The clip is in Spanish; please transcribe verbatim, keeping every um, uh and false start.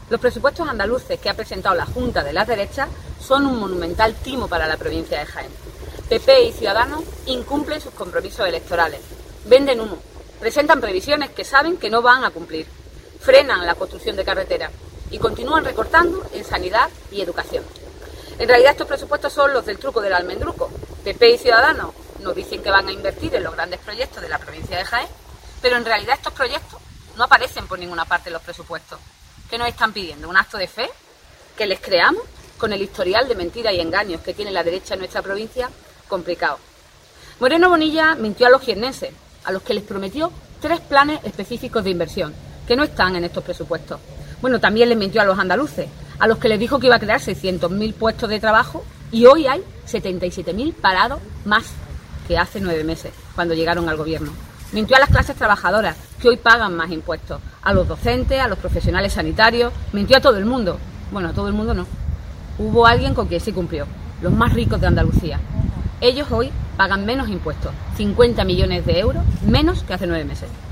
Los presupuestos andaluces que ha presentado la Junta de las Derechas son un monumental timo para la provincia de Jaén. P P y Ciudadanos incumplen sus compromisos electorales, venden humo, presentan previsiones que saben que no van a cumplir, frenan la construcción de carreteras y continúan recortando en sanidad y educación. En realidad estos presupuestos son los del truco del almendruco. P P y Ciudadanos nos dicen que van a invertir en los grandes proyectos de la provincia de Jaén, pero en realidad estos proyectos no aparecen por ninguna parte en los presupuestos. ¿Qué nos están pidiendo? ¿Un acto de fe? ¿Que les creamos? Con el historial de mentiras y engaños que tiene la derecha en nuestra provincia, complicado. Moreno Bonilla mintió a los jiennenses, a los que les prometió tres planes específicos de inversión, que no están en estos presupuestos. Bueno, también les mintió a los andaluces, a los que les dijo que iba a crear seiscientos mil puestos de trabajo y hoy hay setenta y siete mil parados más que hace nueve meses, cuando llegaron al gobierno. Mintió a las clases trabajadoras, que hoy pagan más impuestos, a los docentes, a los profesionales sanitarios, mintió a todo el mundo. Bueno, a todo el mundo no. Hubo alguien con quien sí cumplió, los más ricos de Andalucía. Ellos hoy pagan menos impuestos, cincuenta millones de euros menos que hace nueve meses.